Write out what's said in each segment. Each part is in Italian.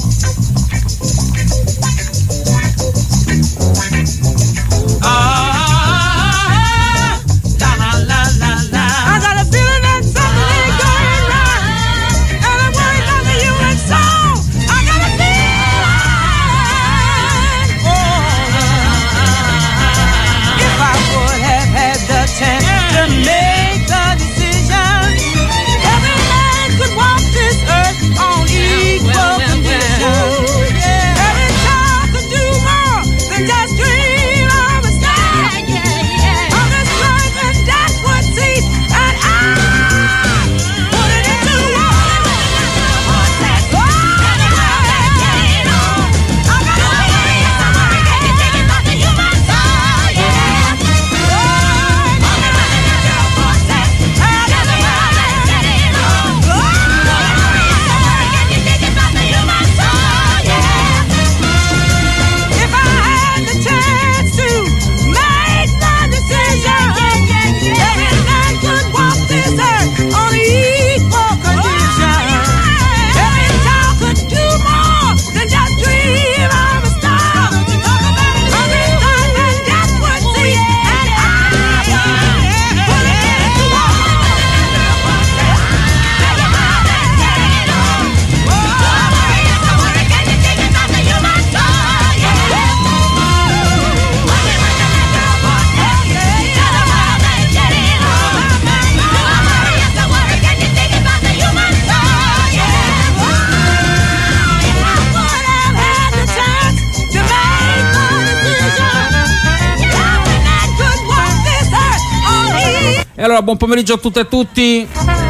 E allora buon pomeriggio a tutte e a tutti.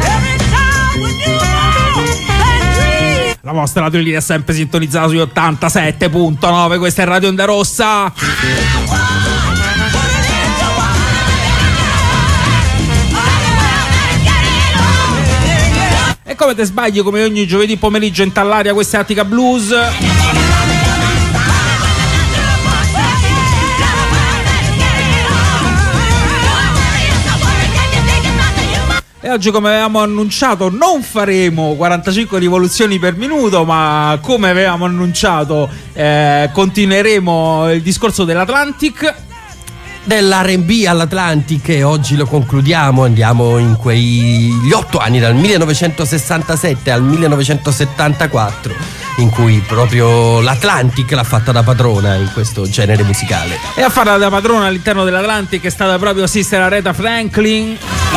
La vostra radio lì è sempre sintonizzata sui 87.9. Questa è Radio Onda Rossa. E come te sbagli, come ogni giovedì pomeriggio in Tallaria, questa è Attica Blues. E oggi, come avevamo annunciato, non faremo 45 rivoluzioni per minuto, ma come avevamo annunciato continueremo il discorso dell'Atlantic, dell'R&B all'Atlantic, e oggi lo concludiamo. Andiamo in quegli 8 anni, dal 1967 al 1974, in cui proprio l'Atlantic l'ha fatta da padrona in questo genere musicale. E a farla da padrona all'interno dell'Atlantic è stata proprio Sister Aretha Franklin.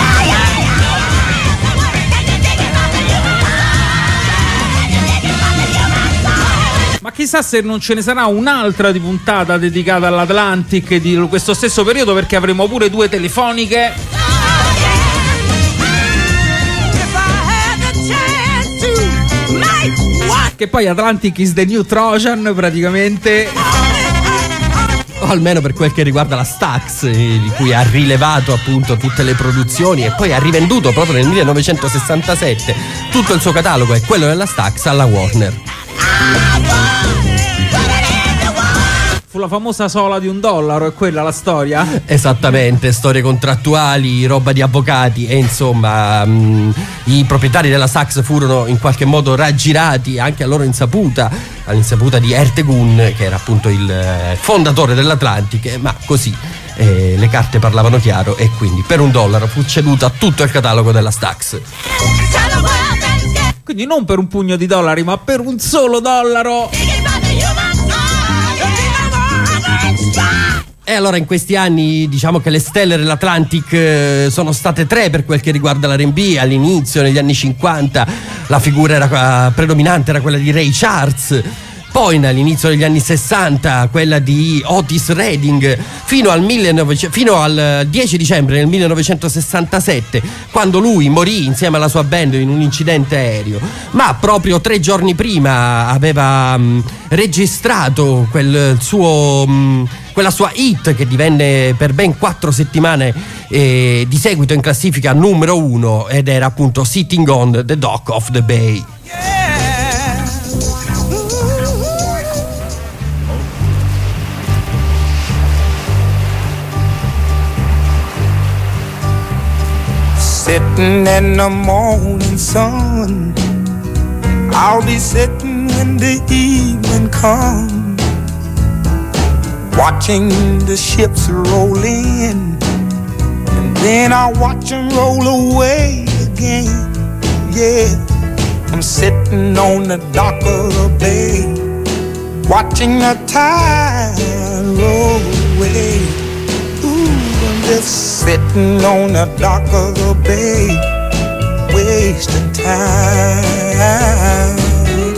Ma chissà se non ce ne sarà un'altra di puntata dedicata all'Atlantic di questo stesso periodo, perché avremo pure 2 telefoniche. Che poi Atlantic is the new Trojan praticamente. O almeno per quel che riguarda la Stax, di cui ha rilevato appunto tutte le produzioni e poi ha rivenduto proprio nel 1967 tutto il suo catalogo e quello della Stax alla Warner. Fu la famosa sola di $1, è quella la storia? Esattamente, storie contrattuali, roba di avvocati e insomma i proprietari della Stax furono in qualche modo raggirati anche a loro insaputa, all'insaputa di Ertegun, che era appunto il fondatore dell'Atlantic, ma così le carte parlavano chiaro e quindi per $1 fu ceduto a tutto il catalogo della Stax. Quindi non per un pugno di dollari, ma per un solo $1. E allora in questi anni diciamo che le stelle dell'Atlantic sono state 3 per quel che riguarda l'R&B. All'inizio, negli anni 50, la figura era predominante era quella di Ray Charles. Poi all'inizio degli anni 60 quella di Otis Redding, fino al 10 dicembre del 1967, quando lui morì insieme alla sua band in un incidente aereo. Ma proprio 3 giorni prima aveva registrato quella sua hit che divenne per ben 4 settimane di seguito in classifica numero 1, ed era appunto Sitting on the Dock of the Bay. Sitting in the morning sun, I'll be sitting when the evening comes, watching the ships roll in, and then I watch them roll away again. Yeah, I'm sitting on the dock of the bay, watching the tide roll away. Ooh, I'm just sitting on the dock of the bay, wasting time.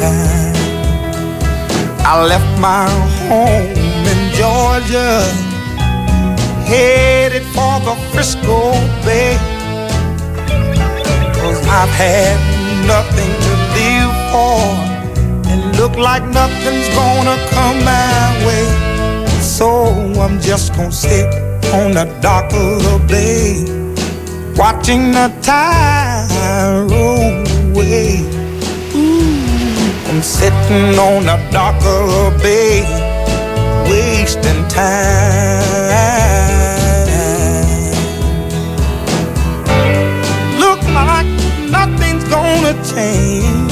I left my home in Georgia, headed for the Frisco Bay, 'cause I've had nothing to live for, and look like nothing's gonna come my way. So I'm just gonna sit on the dock of the bay, watching the tide roll away. I'm sitting on the dock of the bay, wasting time. Look like nothing's gonna change,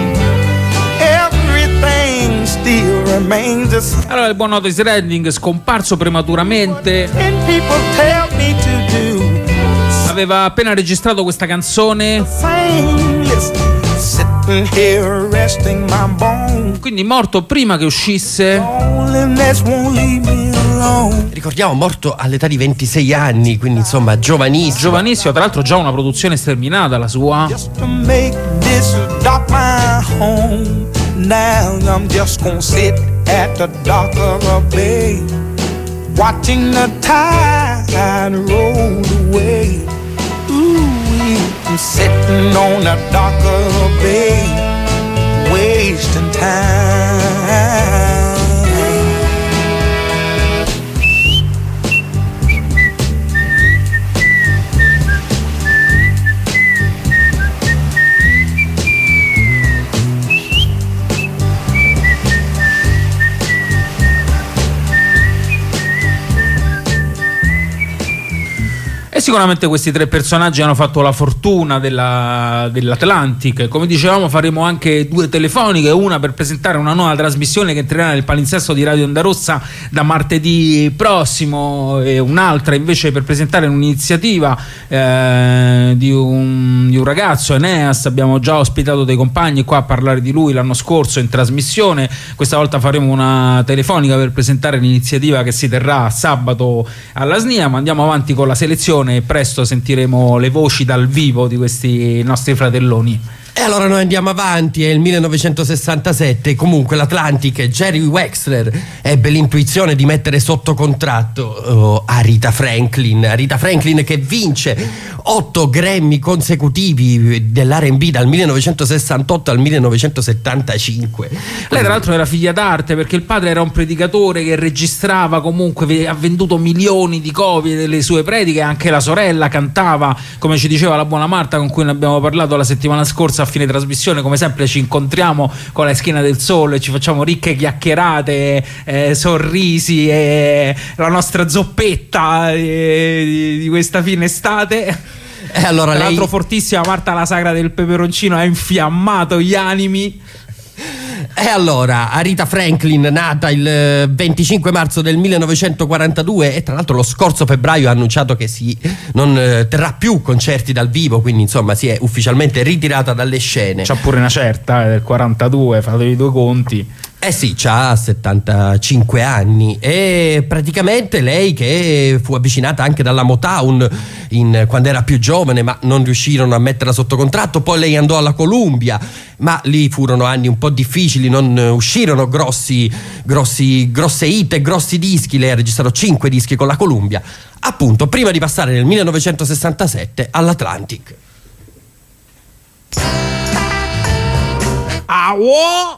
everything still remains the same. Allora il buon Otis Redding, scomparso prematuramente, And people tell me to do aveva appena registrato questa canzone, the same. Listen, sitting here resting my bones. quindi morto prima che uscisse. Loneliness won't leave me alone. Ricordiamo, morto all'età di 26 anni, quindi insomma giovanissimo. Giovanissimo, tra l'altro già una produzione sterminata la sua. Just to make this dock my home. Now I'm just gonna sit at the dock of the bay, watching the tide roll away. Ooh, I'm sitting on the dock of the bay, wasting time. E sicuramente questi tre personaggi hanno fatto la fortuna dell'Atlantic. Come dicevamo, faremo anche due telefoniche, una per presentare una nuova trasmissione che entrerà nel palinsesto di Radio Onda Rossa da martedì prossimo, e un'altra invece per presentare un'iniziativa di un ragazzo, Eneas. Abbiamo già ospitato dei compagni qua a parlare di lui l'anno scorso in trasmissione. Questa volta faremo una telefonica per presentare l'iniziativa che si terrà sabato alla SNIA, ma andiamo avanti con la selezione e presto sentiremo le voci dal vivo di questi nostri fratelloni. E allora noi andiamo avanti, è il 1967, comunque l'Atlantic, Jerry Wexler ebbe l'intuizione di mettere sotto contratto Aretha Franklin che vince 8 Grammy consecutivi dell'R&B dal 1968 al 1975. Lei tra l'altro era figlia d'arte perché il padre era un predicatore che registrava, comunque ha venduto milioni di copie delle sue prediche, anche la sorella cantava, come ci diceva la buona Marta con cui ne abbiamo parlato la settimana scorsa a fine trasmissione. Come sempre ci incontriamo con la Schiena del Sole, ci facciamo ricche chiacchierate, sorrisi e la nostra zoppetta di questa fine estate. E allora tra l'altro lei... fortissima Marta la Sagra del Peperoncino ha infiammato gli animi. E allora, Aretha Franklin, nata il 25 marzo del 1942 e tra l'altro lo scorso febbraio ha annunciato che non terrà più concerti dal vivo, quindi insomma si è ufficialmente ritirata dalle scene. C'ha pure una certa, del 42, fatevi due conti. Eh sì, c'ha 75 anni e praticamente lei che fu avvicinata anche dalla Motown quando era più giovane, ma non riuscirono a metterla sotto contratto. Poi lei andò alla Columbia, ma lì furono anni un po' difficili, non uscirono grosse hit e grossi dischi. Lei ha registrato 5 dischi con la Columbia, appunto prima di passare nel 1967 all'Atlantic. Awo!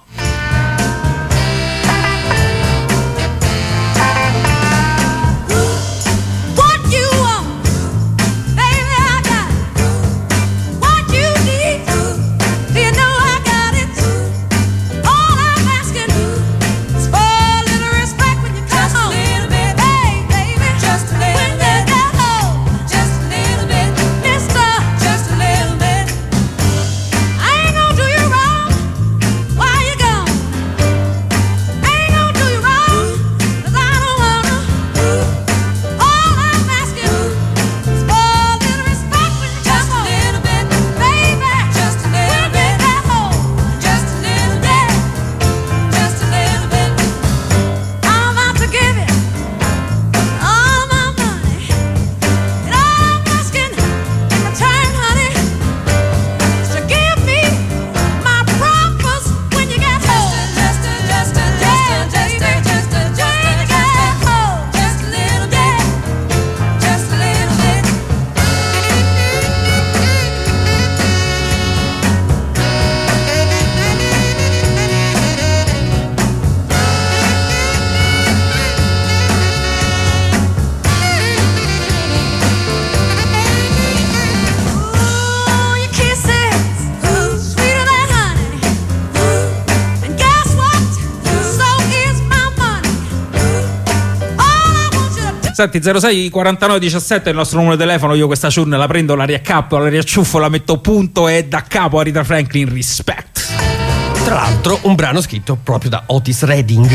Why you Senti, 06 49 17 è il nostro numero di telefono. Io questa ciurna la prendo, la riaccappo, la riacciuffo, la metto punto e da capo a Rita Franklin, Respect. Tra l'altro un brano scritto proprio da Otis Redding.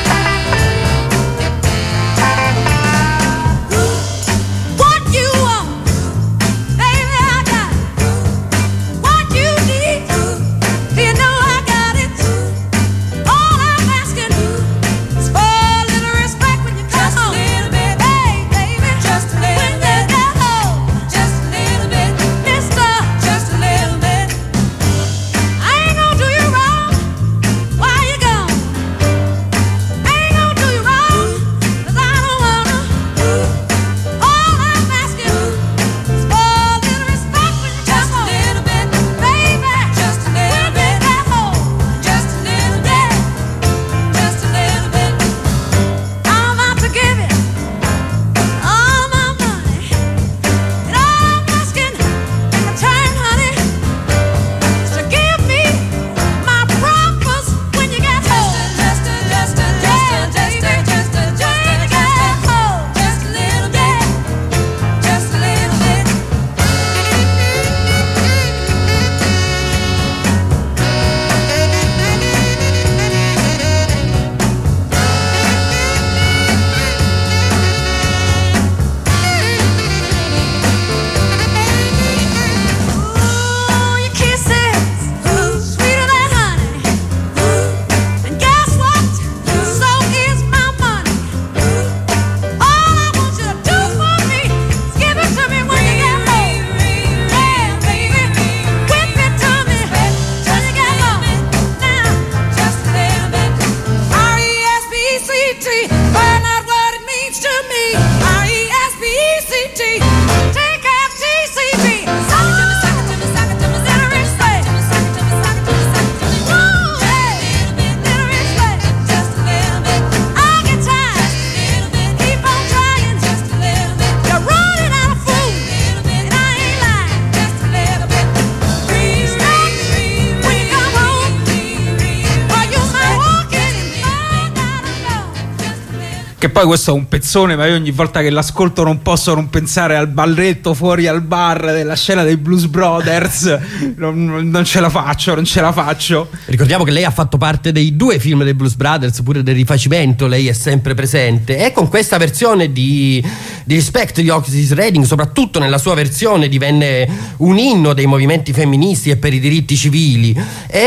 Che poi questo è un pezzone, ma io ogni volta che l'ascolto non posso non pensare al balletto fuori al bar della scena dei Blues Brothers. Non ce la faccio. Ricordiamo che lei ha fatto parte dei 2 film dei Blues Brothers, pure del rifacimento, lei è sempre presente, e con questa versione di Respect di Otis Redding, soprattutto nella sua versione, divenne un inno dei movimenti femministi e per i diritti civili.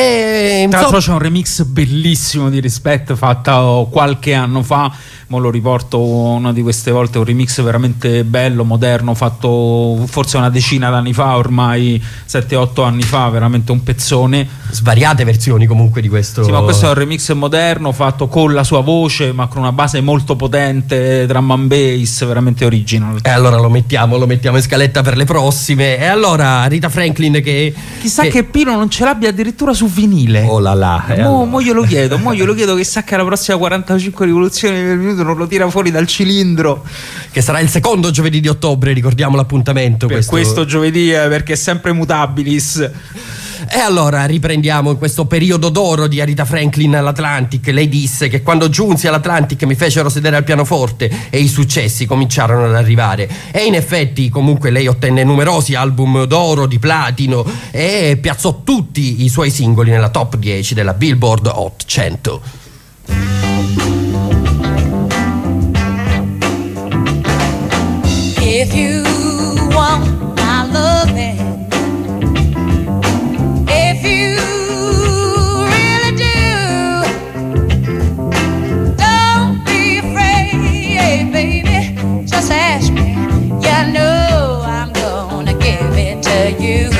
E tra l'altro c'è un remix bellissimo di Respect fatto qualche anno fa, mo lo riporto una di queste volte, un remix veramente bello, moderno, fatto forse una decina d'anni fa, ormai 7-8 anni fa, veramente un pezzone. Svariate versioni comunque di questo. Sì, ma questo è un remix moderno fatto con la sua voce, ma con una base molto potente, drum and bass, veramente original. E allora lo mettiamo in scaletta per le prossime. E allora Rita Franklin che che Pino non ce l'abbia addirittura su vinile. Oh là là. Mo glielo chiedo che sa che la prossima 45 rivoluzioni del minuto non lo tira fuori dal cilindro, che sarà il secondo giovedì di ottobre, ricordiamo l'appuntamento per questo giovedì, perché è sempre mutabilis. E allora riprendiamo in questo periodo d'oro di Rita Franklin all'Atlantic. Lei disse che quando giunsi all'Atlantic mi fecero sedere al pianoforte e i successi cominciarono ad arrivare, e in effetti comunque lei ottenne numerosi album d'oro, di platino, e piazzò tutti i suoi singoli nella top 10 della Billboard Hot 100. If you want my loving, if you really do, don't be afraid, baby, just ask me. You know I'm gonna give it to you.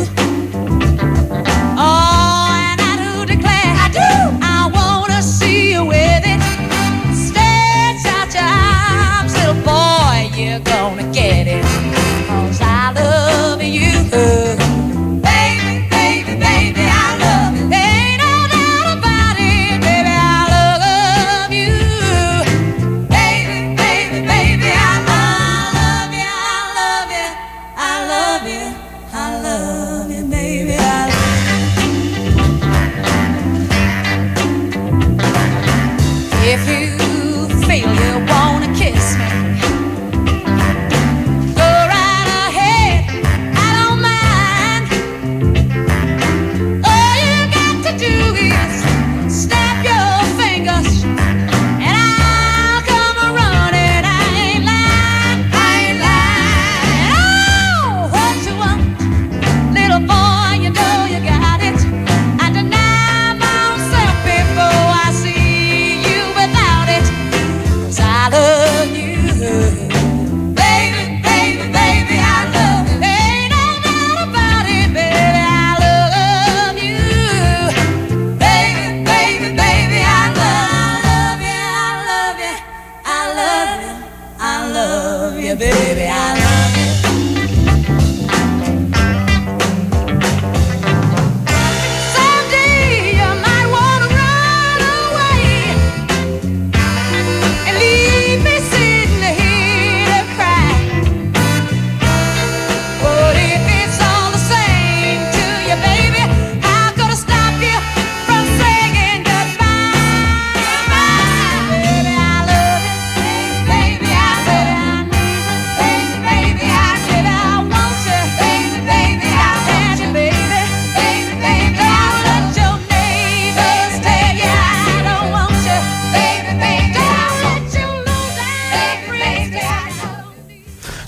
Oh, and I do declare, I wanna see you with it. Stretch out your arms, little boy, you're gonna get it, 'cause I love you. Baby, baby, baby, I love you. There ain't no doubt about it, baby, I love you. Baby, baby, baby, I love you, I love you, I love you, I love you, baby, I love you. If you feel you wanna kiss me,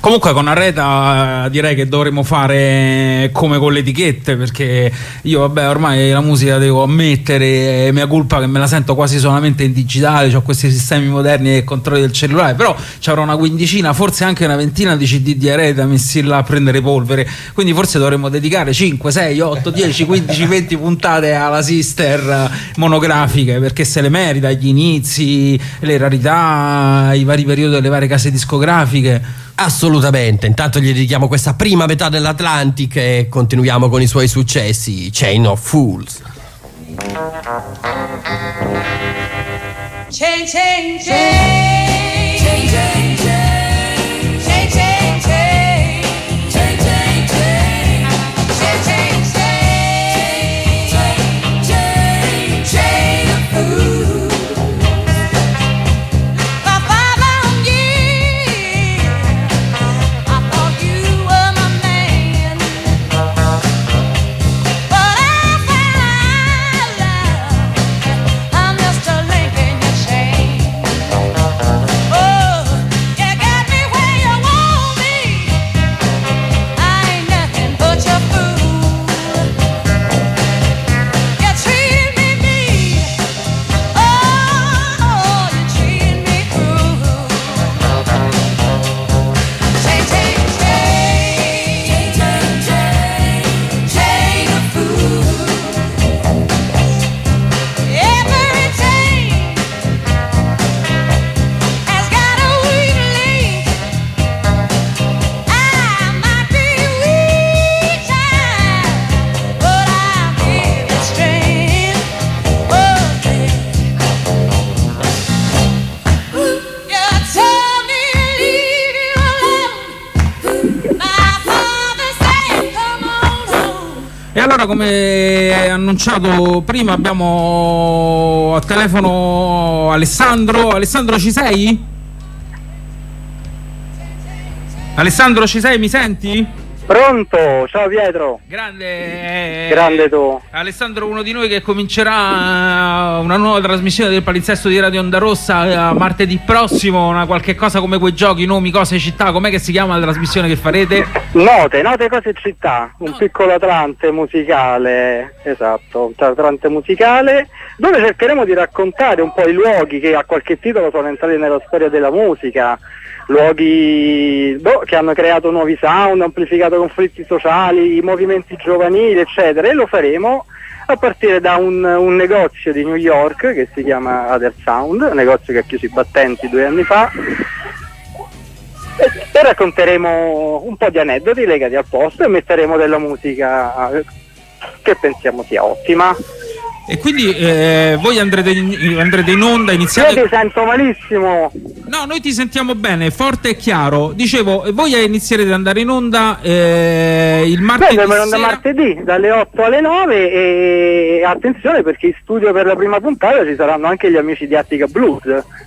Comunque con Areta direi che dovremmo fare come con le etichette, perché io vabbè ormai la musica devo ammettere, è mia colpa che me la sento quasi solamente in digitale, ho questi sistemi moderni e controlli del cellulare, però c'avrò una quindicina, forse anche una ventina di CD di Areta messi là a prendere polvere, quindi forse dovremmo dedicare 5, 6, 8, 10, 15, 20 puntate alla sister monografiche, perché se le merita, gli inizi, le rarità, i vari periodi delle varie case discografiche. Assolutamente, intanto gli dedichiamo questa prima metà dell'Atlantic e continuiamo con i suoi successi, Chain of Fools. Chain, chain, chain, chain, chain, chain, chain, chain, chain, chain, chain, chain, chain, chain, chain, chain of fools. For 5 long years, I thought you were my man, but I found love. I'm just a link in your chain. Oh, you got me where you want me. I ain't nothing but your fool. You treated me mean. Oh, you treated me cruel. Chain, chain, chain, chain, chain, chain of fools. Every chain has got a weak link. I might be weak, child, but I give it strength. Oh, you told me to leave you alone. My father said, come on home. E allora, come annunciato prima, abbiamo a telefono Alessandro. Alessandro, ci sei? Alessandro, ci sei? Mi senti? Pronto, ciao Pietro. Grande. Grande tu. Alessandro, uno di noi che comincerà una nuova trasmissione del palinsesto di Radio Onda Rossa martedì prossimo, una qualche cosa come quei giochi, nomi, cose, città. Com'è che si chiama la trasmissione che farete? Note, cose città, un piccolo Atlante musicale, esatto, un Atlante musicale, dove cercheremo di raccontare un po' i luoghi che a qualche titolo sono entrati nella storia della musica, luoghi che hanno creato nuovi sound, amplificato conflitti sociali, movimenti giovanili, eccetera, e lo faremo a partire da un negozio di New York che si chiama Other Sound, un negozio che ha chiuso i battenti 2 anni fa, e racconteremo un po' di aneddoti legati al posto e metteremo della musica che pensiamo sia ottima. E quindi voi andrete in onda, iniziate... Io ti sento malissimo. No, noi ti sentiamo bene, forte e chiaro. Dicevo, voi inizierete ad andare in onda il martedì Noi andremo in onda martedì dalle 8 alle 9 e attenzione perché in studio per la prima puntata ci saranno anche gli amici di Attica Blues.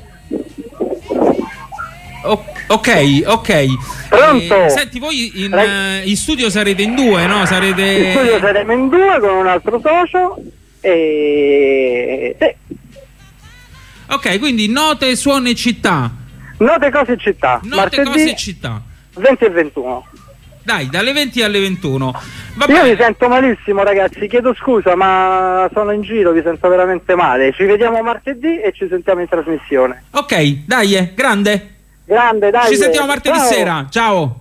Ok. Pronto? Senti, voi in studio sarete in 2, no? In studio saremo in 2 con un altro socio e... Ok, quindi note, suoni e città. Note, cose e città. Note, martedì, cose e città. 20 e 21. Dai, dalle 20 alle 21. Va Io bene. mi sento malissimo ragazzi, chiedo scusa ma sono in giro, mi sento veramente male. Ci vediamo martedì e ci sentiamo in trasmissione. Ok, dai, grande. Grande, dai. Ci sentiamo martedì Ciao. sera. Ciao.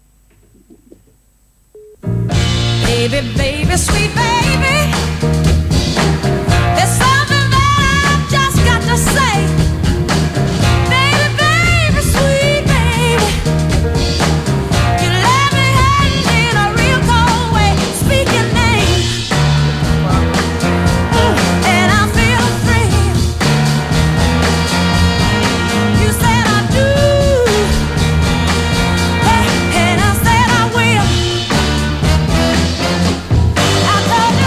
Baby, baby, sweet baby, there's something that I've just got to say. Baby, baby, sweet baby, you let me hang in a real cold way. Speak your name, and I feel free. You said I do, and I said I will. I told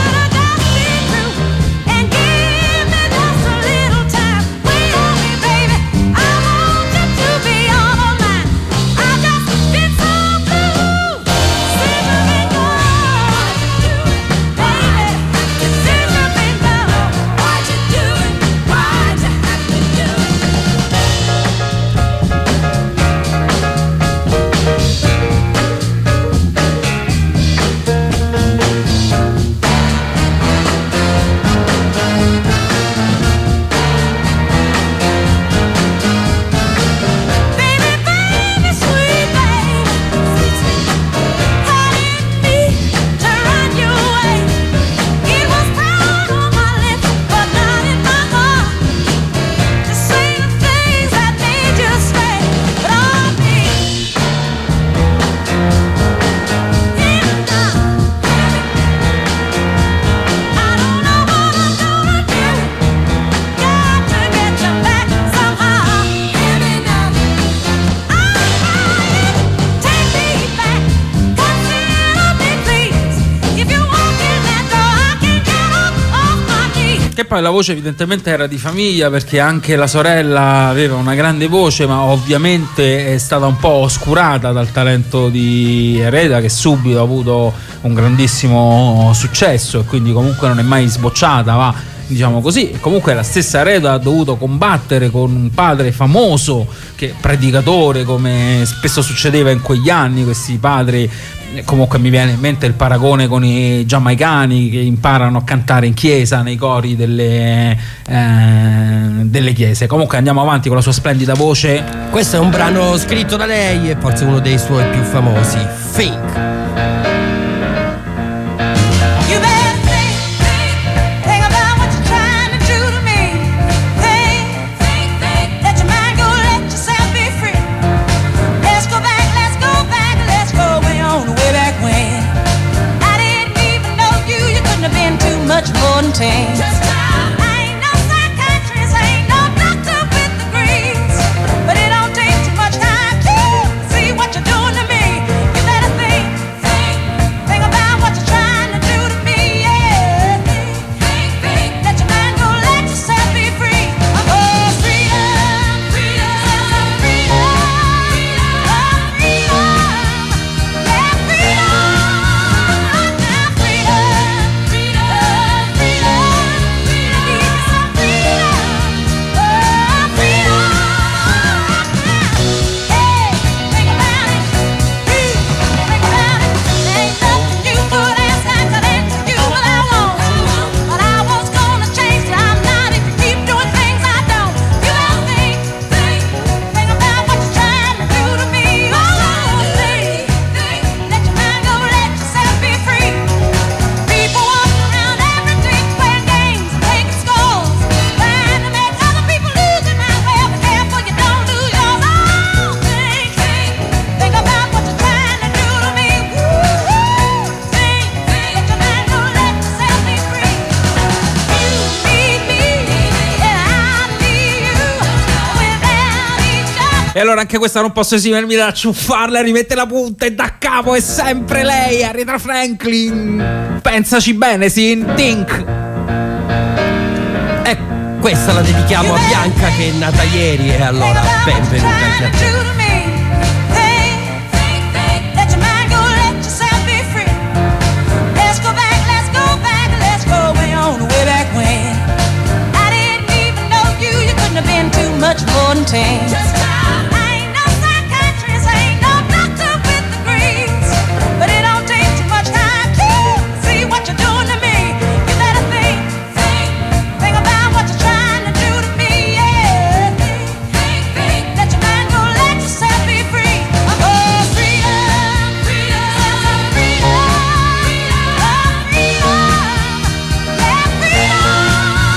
poi la voce evidentemente era di famiglia, perché anche la sorella aveva una grande voce, ma ovviamente è stata un po' oscurata dal talento di Ereda, che subito ha avuto un grandissimo successo e quindi comunque non è mai sbocciata, va, diciamo così. Comunque la stessa Ereda ha dovuto combattere con un padre famoso, che predicatore, come spesso succedeva in quegli anni, questi padri. Comunque mi viene in mente il paragone con i giamaicani che imparano a cantare in chiesa, nei cori delle chiese. Comunque andiamo avanti con la sua splendida voce. Questo è un brano scritto da lei e forse uno dei suoi più famosi, Think. Much more than 10. I ain't no psychiatrist, I ain't no doctor with degrees, but it don't take too much time to see what you're doing to me. You better think about what you're trying to do to me. Yeah, think, let your mind go, let yourself be free. Oh, freedom, freedom, freedom, freedom, yeah, freedom. E allora anche questa non posso esimermi da ciuffarla, rimette la punta e da capo è sempre lei, Aretha Franklin. Pensaci bene, Sin, think. E questa la dedichiamo a Bianca, che è nata ieri, e allora benvenuta anche a te. Much more than 10. I ain't no psychiatrist, I ain't no doctor with degrees, but it don't take too much time to see what you're doing to me. You better think about what you're trying to do to me. Yeah, think, let your mind go, let yourself be free. Oh, freedom, freedom, freedom, freedom, yeah, freedom.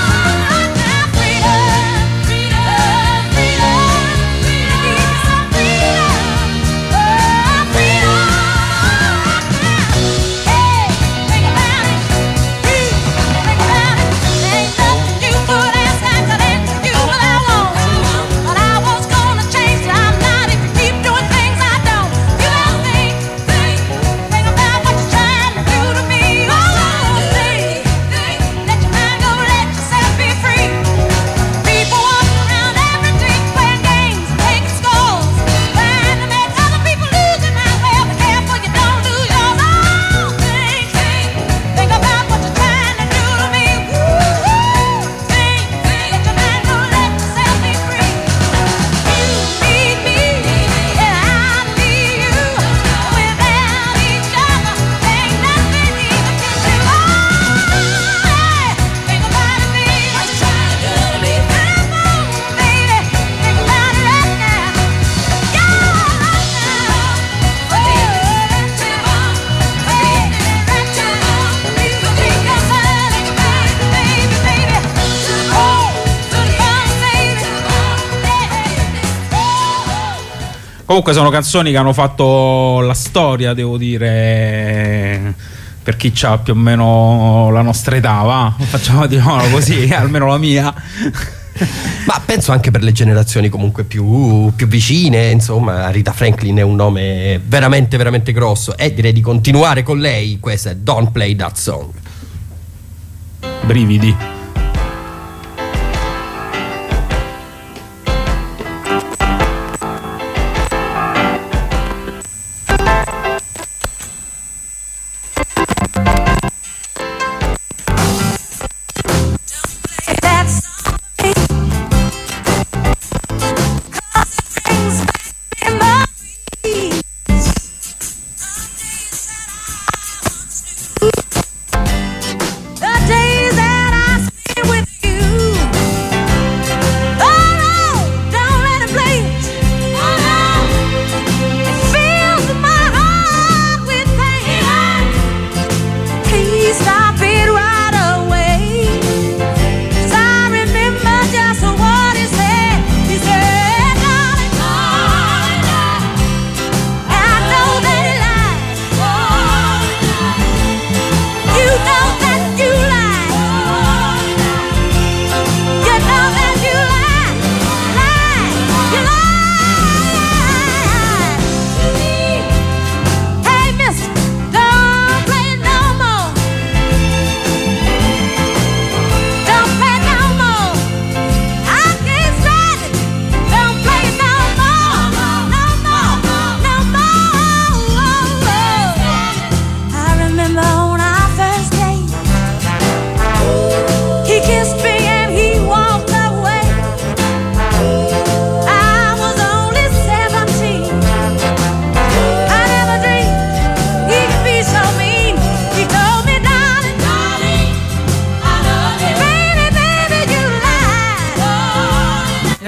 Comunque sono canzoni che hanno fatto la storia, devo dire, per chi ha più o meno la nostra età, va? Facciamo, diciamolo così, almeno la mia. Ma penso anche per le generazioni comunque più vicine, insomma, Aretha Franklin è un nome veramente, veramente grosso, e direi di continuare con lei. Questa è Don't Play That Song. Brividi.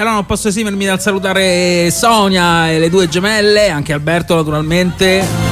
allora non posso esimermi dal salutare Sonia e le due gemelle, anche Alberto naturalmente.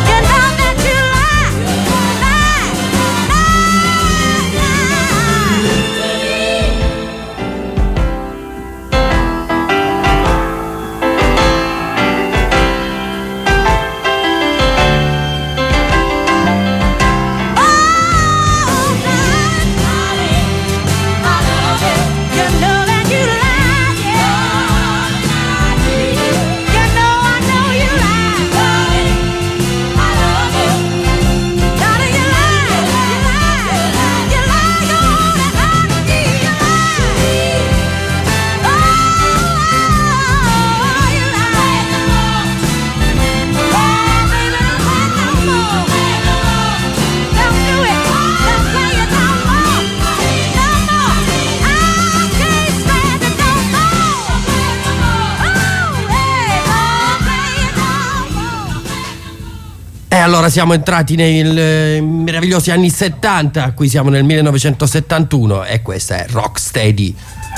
Allora siamo entrati nei meravigliosi anni 70, qui siamo nel 1971 e questa è Rocksteady.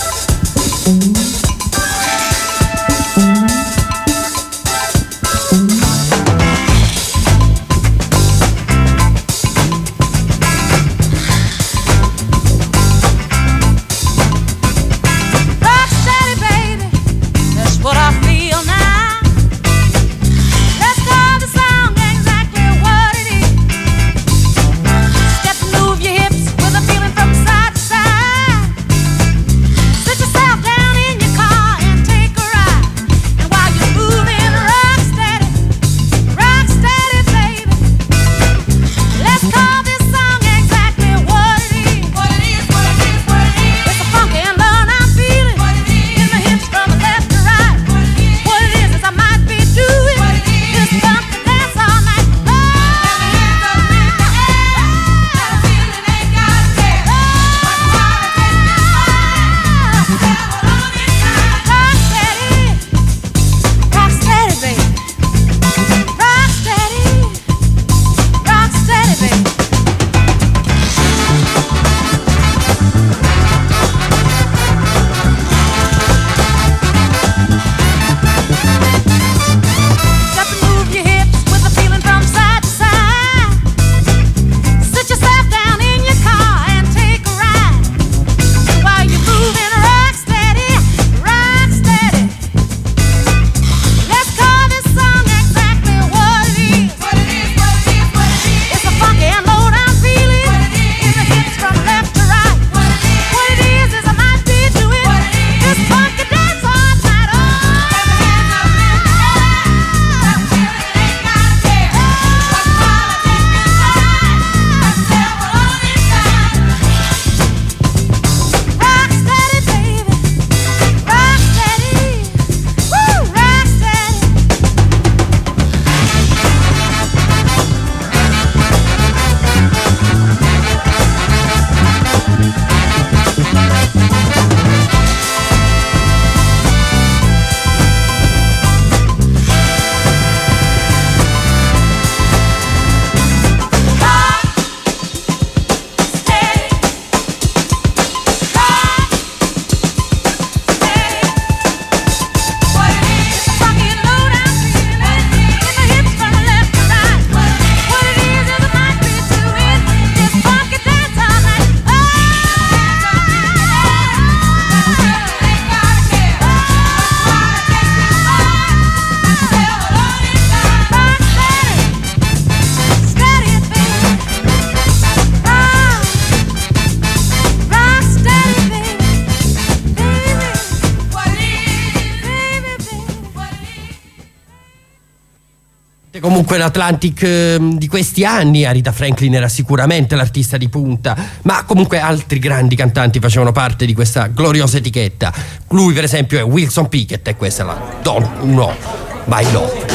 Comunque l'Atlantic di questi anni, Aretha Franklin era sicuramente l'artista di punta, ma comunque altri grandi cantanti facevano parte di questa gloriosa etichetta. Lui per esempio è Wilson Pickett e questa è la Don't Know My Love.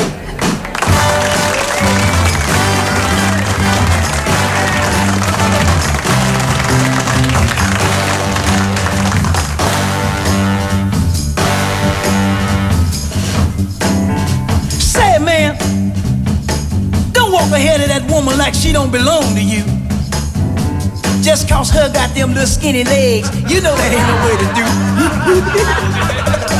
Ahead of that woman like she don't belong to you. Just cause her got them little skinny legs, you know that ain't no way to do.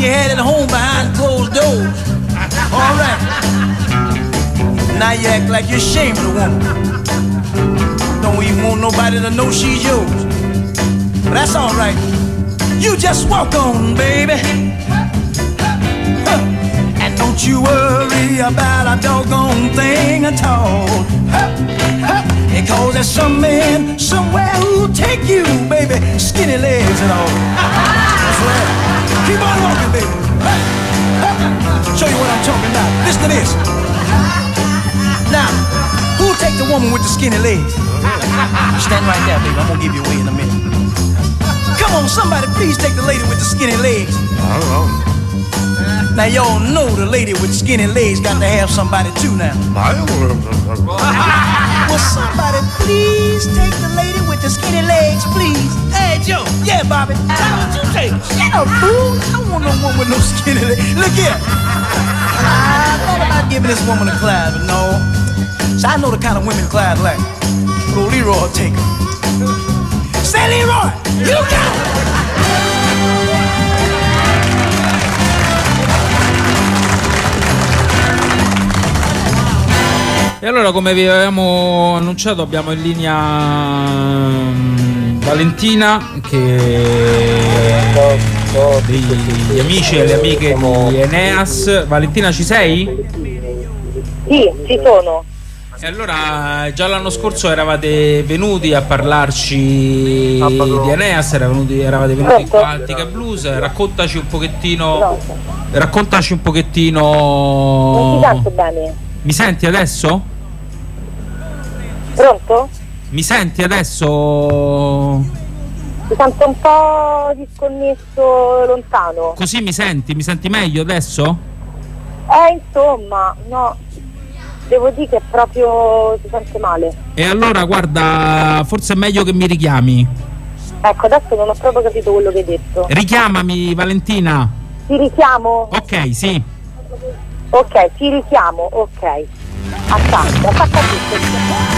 you had at home behind closed doors. All right. Now you act like you're ashamed of the woman. Don't even want nobody to know she's yours. But that's all right. You just walk on, baby. And don't you worry about a doggone thing at all. Because there's some man somewhere who'll take you, baby, skinny legs and all. That's right. Keep on walking, baby. Show you what I'm talking about. Listen to this. Now, who'll take the woman with the skinny legs? Stand right there, baby. I'm gonna give you away in a minute. Come on, somebody please take the lady with the skinny legs. Now y'all know the lady with skinny legs got to have somebody too now. Will somebody please take the lady with the skinny legs, please? Hey, Joe. Yeah, Bobby. How would you take her? Shut up, fool. I don't want no one with no skinny legs. Look here. I thought about giving this woman a Clyde, but no. So I know the kind of women Clyde like. Little Leroy will take her. Say, Leroy, you got it. E allora, come vi avevamo annunciato, abbiamo in linea Valentina, che degli amici e le amiche di Eneas. Valentina, ci sei? Sì, ci sono. E allora, già l'anno scorso eravate venuti a parlarci di Eneas, eravate venuti qua a Attica Blues. Raccontaci un pochettino. Raccontaci un pochettino. Non ti sento bene. Mi senti adesso? Pronto? Mi senti adesso? Mi sento un po' disconnesso, lontano. Così mi senti? Mi senti meglio adesso? Insomma, no. Devo dire che proprio si sente male. E allora, guarda, forse è meglio che mi richiami. Ecco, adesso non ho proprio capito quello che hai detto. Richiamami, Valentina. Ti richiamo? Ok, sì. Ok, ti richiamo, ok. Attacca tutto.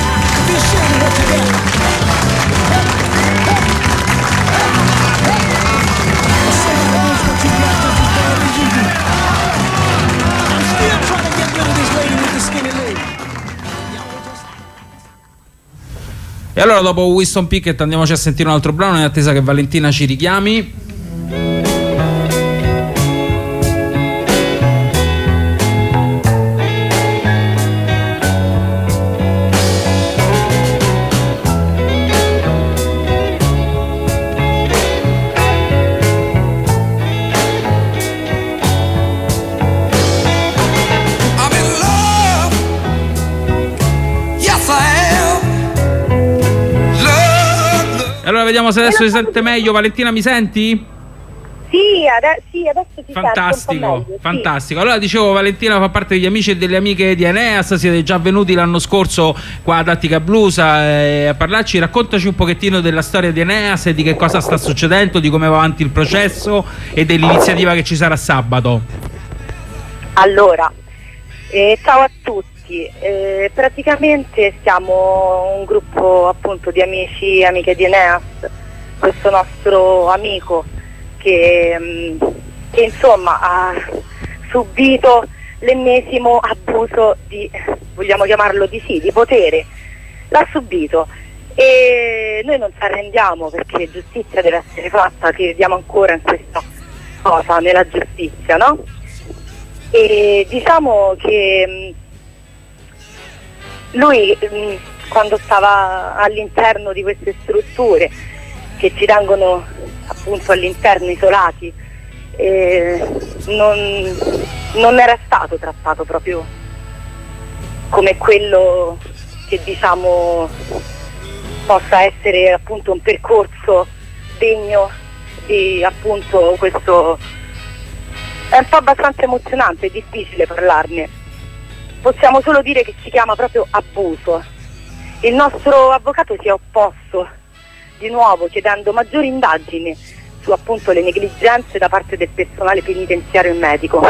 E allora, dopo Winston Pickett, andiamoci a sentire un altro brano in attesa che Valentina ci richiami. Allora, vediamo se adesso si sente meglio. Valentina, mi senti? Sì, adesso ti fantastico, sento un po' meglio, fantastico. Allora, dicevo, Valentina fa parte degli amici e delle amiche di Eneas. Siete già venuti l'anno scorso qua ad Attica Blues a parlarci. Raccontaci un pochettino della storia di Eneas e di che cosa sta succedendo, di come va avanti il processo e dell'iniziativa che ci sarà sabato. Allora, ciao a tutti. Praticamente siamo un gruppo appunto di amici e amiche di Eneas. Questo nostro amico che insomma ha subito l'ennesimo abuso di, vogliamo chiamarlo di potere, l'ha subito e noi non ci arrendiamo perché giustizia deve essere fatta, crediamo ancora in questa cosa, nella giustizia, no? E diciamo che lui quando stava all'interno di queste strutture che ci tengono appunto all'interno isolati, non era stato trattato proprio come quello che diciamo possa essere appunto un percorso degno di appunto questo. È un po' abbastanza emozionante, è difficile parlarne. Possiamo solo dire che si chiama proprio abuso. Il nostro avvocato si è opposto di nuovo chiedendo maggiori indagini su appunto le negligenze da parte del personale penitenziario e medico.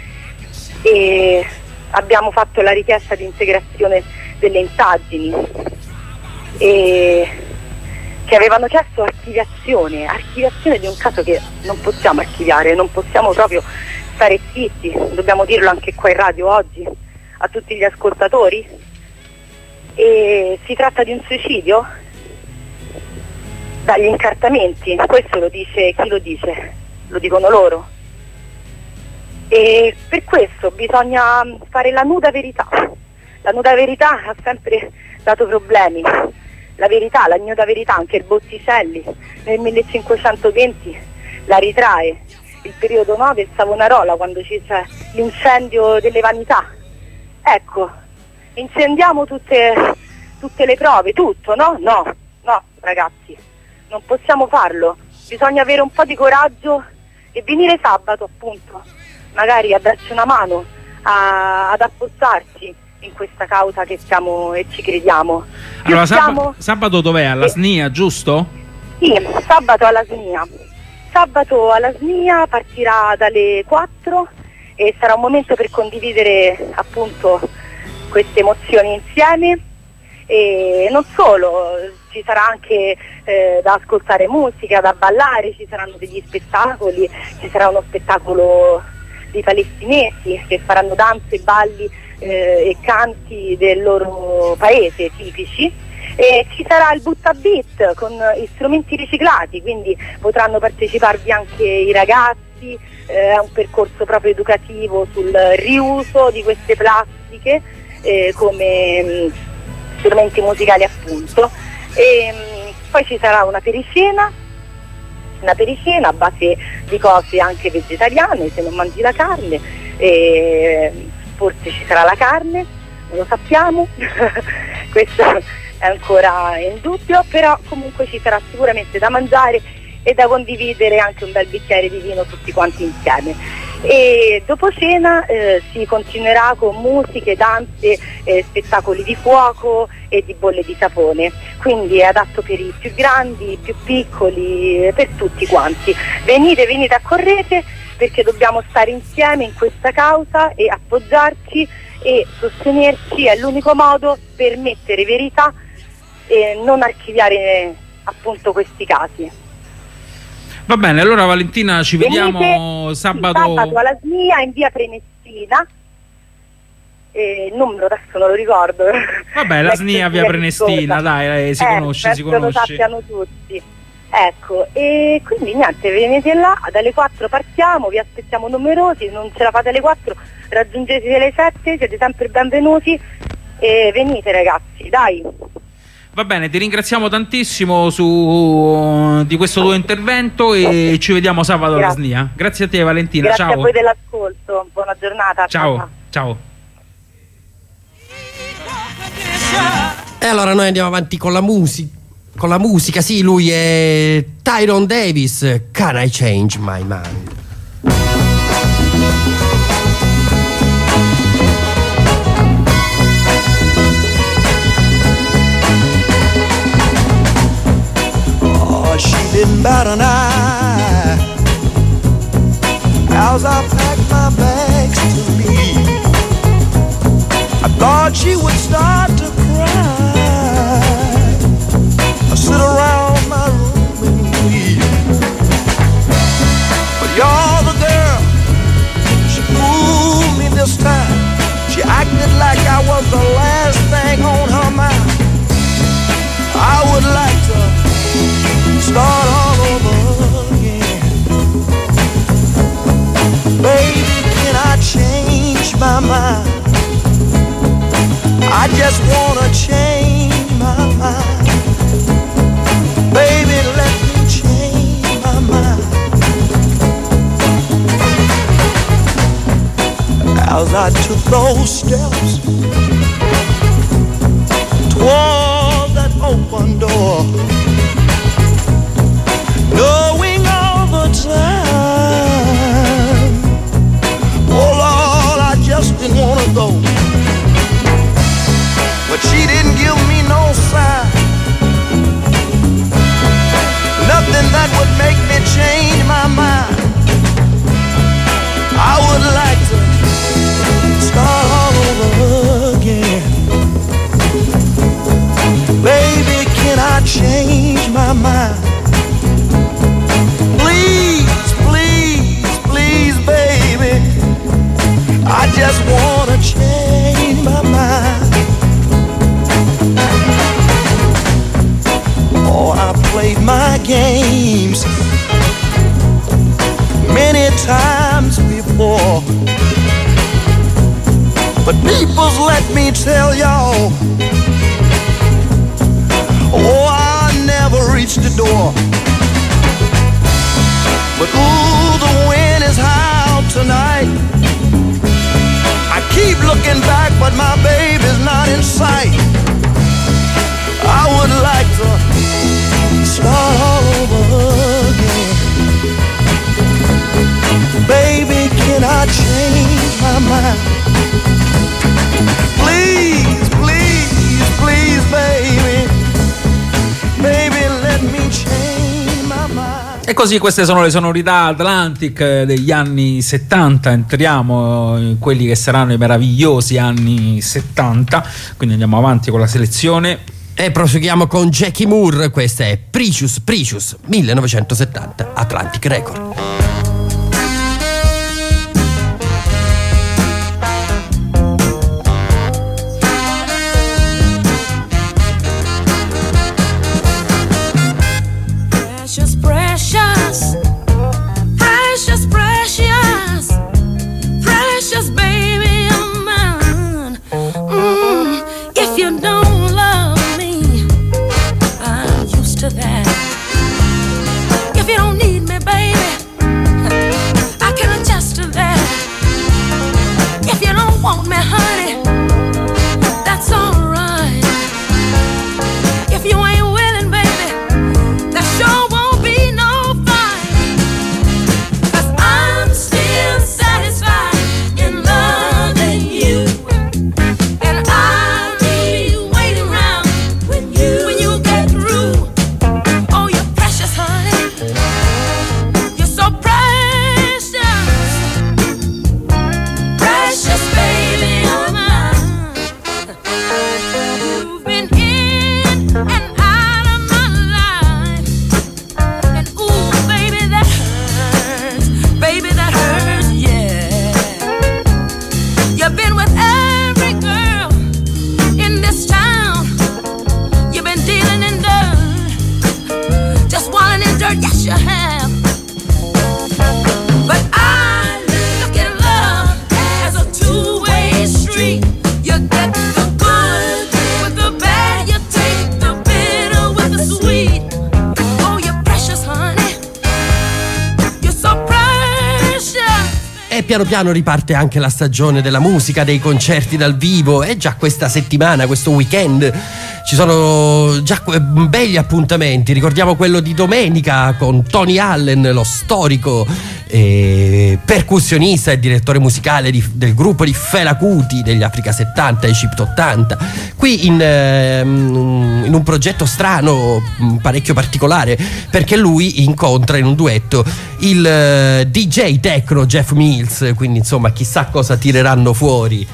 E abbiamo fatto la richiesta di integrazione delle indagini e che avevano chiesto archiviazione di un caso che non possiamo archiviare, non possiamo proprio stare zitti, dobbiamo dirlo anche qua in radio oggi a tutti gli ascoltatori. E si tratta di un suicidio dagli incartamenti, questo lo dice chi lo dice? Lo dicono loro. E per questo bisogna fare la nuda verità. La nuda verità ha sempre dato problemi. La verità, la nuda verità, anche il Botticelli nel 1520 la ritrae, il periodo del Savonarola, quando c'è l'incendio delle vanità. Ecco, incendiamo tutte le prove, tutto, no? No, ragazzi, non possiamo farlo. Bisogna avere un po' di coraggio e venire sabato, appunto, magari a darci una mano, ad appoggiarci in questa causa che siamo e ci crediamo. Allora, sabato dov'è? Alla SNIA, giusto? Sì, sabato alla SNIA. Sabato alla SNIA partirà dalle 4 e sarà un momento per condividere appunto queste emozioni insieme. E non solo, ci sarà anche da ascoltare musica, da ballare, ci saranno degli spettacoli, ci sarà uno spettacolo di palestinesi che faranno danze, balli e canti del loro paese tipici, e ci sarà il Buttabeat con strumenti riciclati, quindi potranno parteciparvi anche i ragazzi. È un percorso proprio educativo sul riuso di queste plastiche come strumenti musicali, appunto. E poi ci sarà una pericena a base di cose anche vegetariane, se non mangi la carne, forse ci sarà la carne, non lo sappiamo, questo è ancora in dubbio, però comunque ci sarà sicuramente da mangiare e da condividere anche un bel bicchiere di vino tutti quanti insieme. E dopo cena si continuerà con musiche, danze, spettacoli di fuoco e di bolle di sapone, quindi è adatto per i più grandi, i più piccoli, per tutti quanti. Venite, accorrete, perché dobbiamo stare insieme in questa causa e appoggiarci e sostenerci, è l'unico modo per mettere verità e non archiviare appunto questi casi. Va bene, allora Valentina, ci vediamo sabato alla SNIA in via Prenestina, il numero adesso non lo ricordo. Vabbè, la SNIA via Prenestina, dai, si conosce. Lo sappiano tutti. Ecco, e quindi niente, venite là, dalle 4 partiamo, vi aspettiamo numerosi, non ce la fate alle 4, raggiungete alle 7, siete sempre benvenuti e venite ragazzi, dai. Va bene, ti ringraziamo tantissimo di questo tuo intervento e ci vediamo sabato alla SNIA. Grazie a te Valentina, grazie ciao. A voi dell'ascolto, buona giornata. Ciao. E allora noi andiamo avanti con la musica, sì, lui è Tyrone Davis, Can I Change My Mind? She didn't bat an eye as I packed my bags to leave. I thought she would start to cry, I sit around my room and weep. But you're the girl, she fooled me this time. She acted like I was the last thing on her mind. I would like to start all over again. Baby, can I change my mind? I just wanna change my mind. Baby, let me change my mind. As I took those steps toward that open door, knowing all the time, oh Lord, I just didn't want to go. But she didn't give me no sign, nothing that would make me change my mind. I would like to start all over again. Baby, can I change troopers, let me tell y'all. Oh, I never reached the door, but ooh, the wind is high out tonight. I keep looking back, but my baby's not in sight. I would like to start all over again. Baby, can I change my mind? Please, please, please, baby. Baby, let me change my mind. E così queste sono le sonorità Atlantic degli anni 70. Entriamo in quelli che saranno i meravigliosi anni 70. Quindi andiamo avanti con la selezione. E proseguiamo con Jackie Moore. Questa è Precious Precious 1970, Atlantic Record. Piano piano riparte anche la stagione della musica, dei concerti dal vivo, e già questa settimana, questo weekend, ci sono già belli appuntamenti. Ricordiamo quello di domenica con Tony Allen, lo storico percussionista e direttore musicale del gruppo di Fela Kuti degli Africa 70 e Egypto 80, qui in un progetto strano, parecchio particolare, perché lui incontra in un duetto il DJ techno Jeff Mills, quindi insomma chissà cosa tireranno fuori.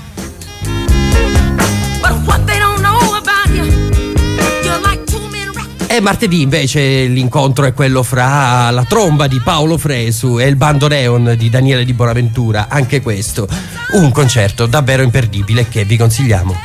E martedì invece l'incontro è quello fra la tromba di Paolo Fresu e il bandoneon di Daniele Di Bonaventura. Anche questo un concerto davvero imperdibile che vi consigliamo.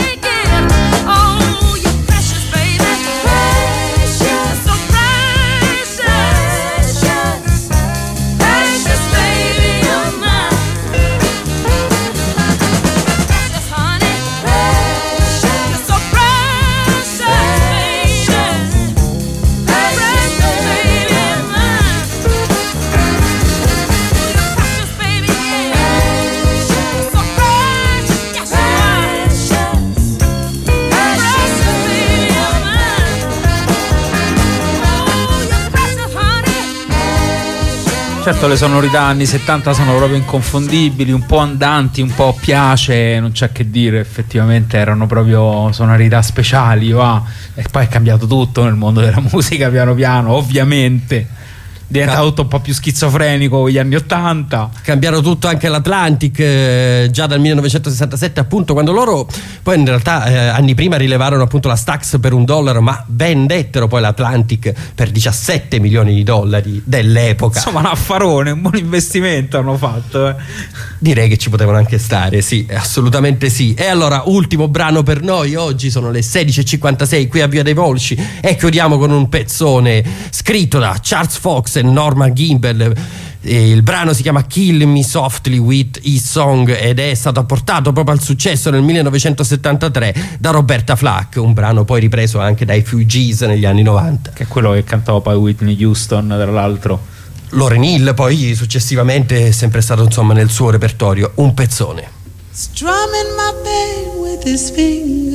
Certo, le sonorità anni 70 sono proprio inconfondibili, un po' andanti, un po' piace, non c'è che dire, effettivamente erano proprio sonorità speciali, va. E poi è cambiato tutto nel mondo della musica piano piano, ovviamente. Diventa tutto un po' più schizofrenico con gli anni 80. Cambiarono tutto anche l'Atlantic, già dal 1967 appunto, quando loro poi in realtà anni prima rilevarono appunto la Stax per $1, ma vendettero poi l'Atlantic per $17 milioni dell'epoca. Insomma un affarone, un buon investimento hanno fatto. Direi che ci potevano anche stare, sì, assolutamente sì. E allora ultimo brano per noi oggi, sono le 16:56 qui a Via dei Volsci, e chiudiamo con un pezzone scritto da Charles Fox e Norman Gimbel, Il brano si chiama Kill Me Softly with His Song ed è stato portato proprio al successo nel 1973 da Roberta Flack, un brano poi ripreso anche dai Fugees negli anni 90. Che è quello che cantava poi Whitney Houston, tra l'altro. Lauryn Hill poi successivamente è sempre stato insomma nel suo repertorio un pezzone. Strumming my pain with his fingers,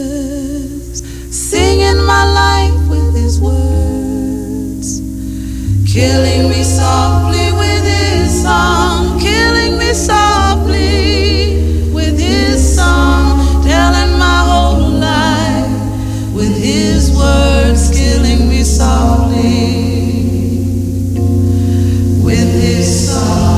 singing my life with his words, killing me softly with his song, killing me softly with his song, telling my whole life with his words, killing me softly with his song.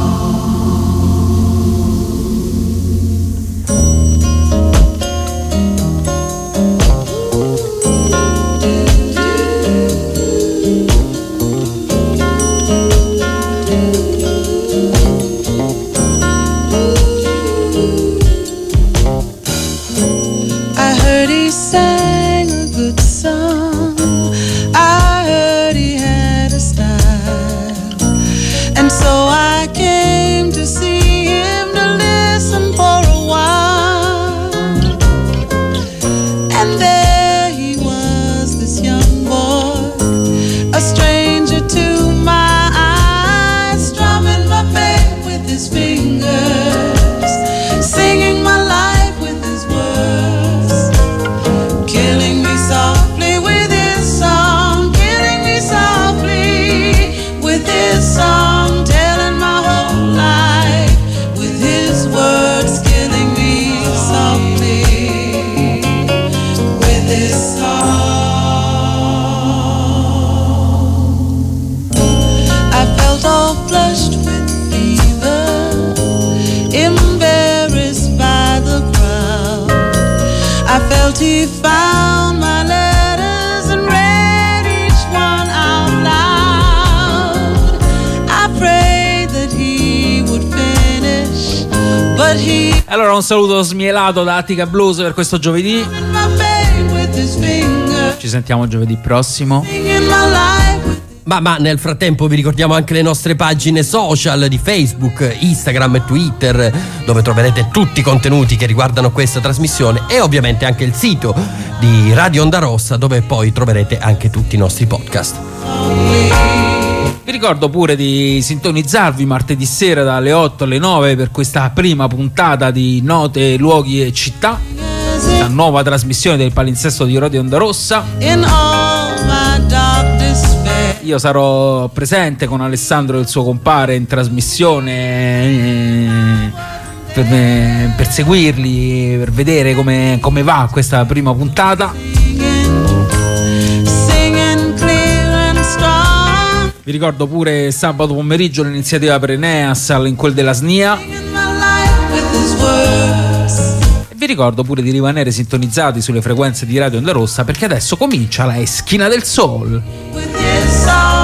Sang a good song. I heard he had a style, and so I came to see him to listen for a while. And there he was, this young boy, a stranger to my eyes, strumming my pain with his fingers, singing my life with his words, killing me softly with his song, killing me softly with his song, telling my whole life with his words, killing me softly with his song. I felt all flushed with fever, embarrassed by the crowd. I felt he found my letters and read each one out loud. I prayed that he would finish, but he Allora un saluto smielato da Attica Blues per questo giovedì. my pain with his finger, Ci sentiamo giovedì prossimo. singing my life with Ma nel frattempo vi ricordiamo anche le nostre pagine social di Facebook, Instagram e Twitter, dove troverete tutti i contenuti che riguardano questa trasmissione, e ovviamente anche il sito di Radio Onda Rossa, dove poi troverete anche tutti i nostri podcast. Vi ricordo pure di sintonizzarvi martedì sera dalle 8 alle 9 per questa prima puntata di Note, Luoghi e Città, la nuova trasmissione del palinsesto di Radio Onda Rossa. in all my dark despair. Io sarò presente con Alessandro e il suo compare in trasmissione per seguirli, per vedere come va questa prima puntata. Singing clear and strong, Vi ricordo pure sabato pomeriggio l'iniziativa per Eneas in quel della SNIA. singing my life with his words. E vi ricordo pure di rimanere sintonizzati sulle frequenze di Radio Onda Rossa, perché adesso comincia la Eschina del Soul. With his song.